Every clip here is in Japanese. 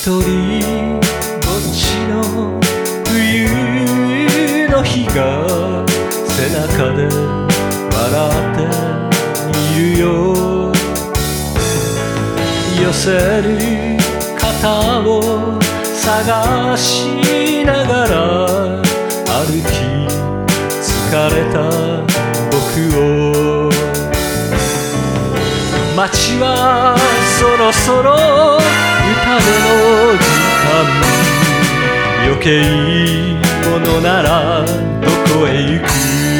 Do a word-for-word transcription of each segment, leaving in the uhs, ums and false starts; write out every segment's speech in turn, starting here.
一人ぼっちの冬の日が背中で笑っているよ。寄せる肩を探しながら歩き疲れた僕を、街はそろそろ歌での時間、余計者ならどこへ行く。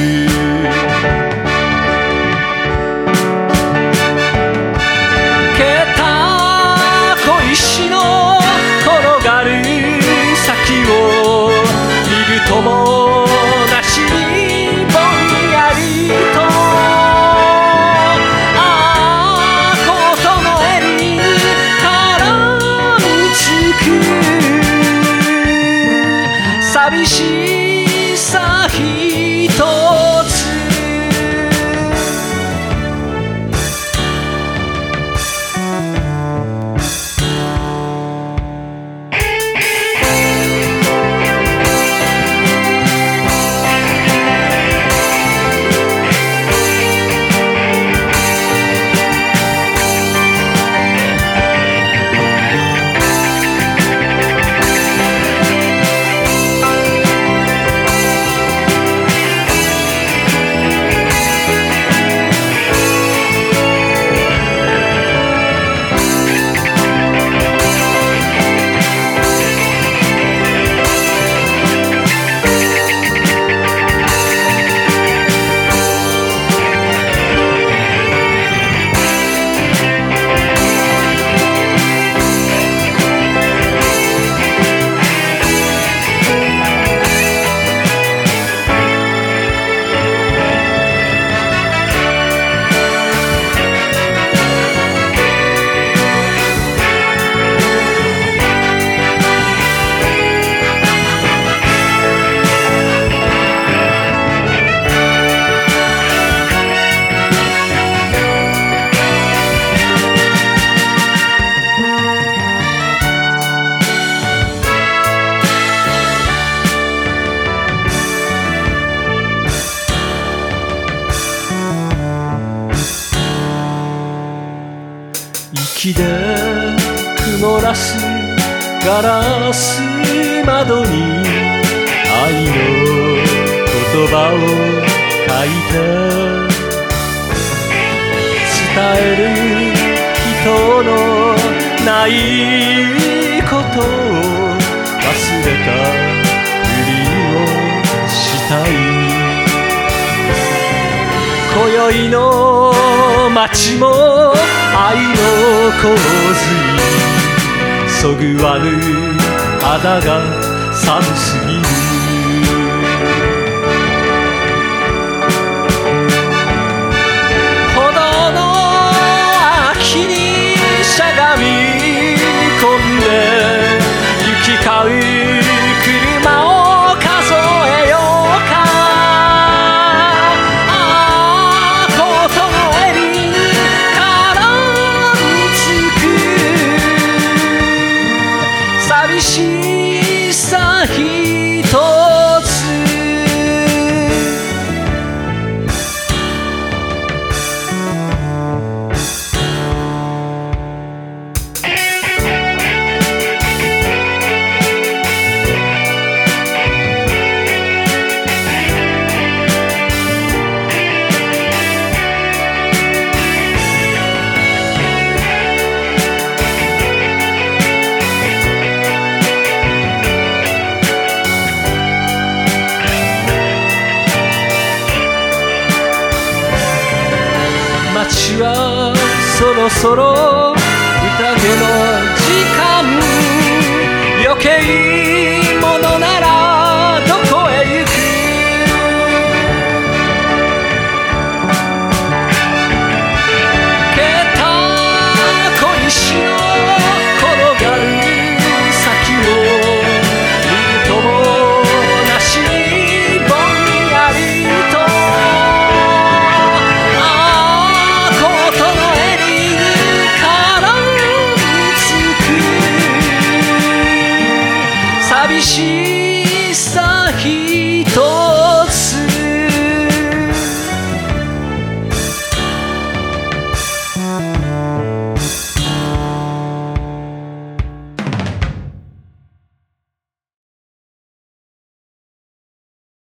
けた小石の転がる先を見るともなしにぼんやりと、ああコートの襟に絡みつく寂しさひとつ。息で曇らすガラス窓に愛の言葉を書いて、伝える人のないことを忘れたふりをしたい。今宵の街も愛の洪水、そぐわぬ肌が寒すぎる。歩道の秋にしゃがみ込んで行き交う車を数えようか。寂しさひとつ。街はそろそろ宴の時間、余計